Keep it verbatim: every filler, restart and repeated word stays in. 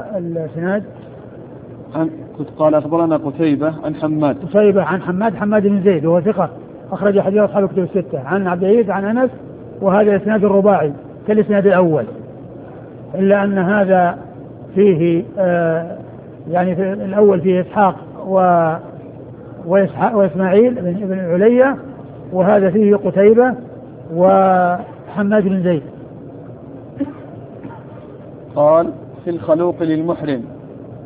الإسناد. كنت قال أخبرنا قتيبة عن حماد. قتيبة عن حماد حماد بن زيد وهو ثقة أخرج حديث أصحاب الكتب الستة. عن عبد العزيز عن أنس، وهذا الإسناد الرباعي كالإسناد الأول، إلا أن هذا فيه آه يعني في الأول فيه إسحاق و وإسحاق وإسماعيل بن ابن عليا، وهذا فيه قتيبة وحماد بن زيد. قال في الخلوق للمحرم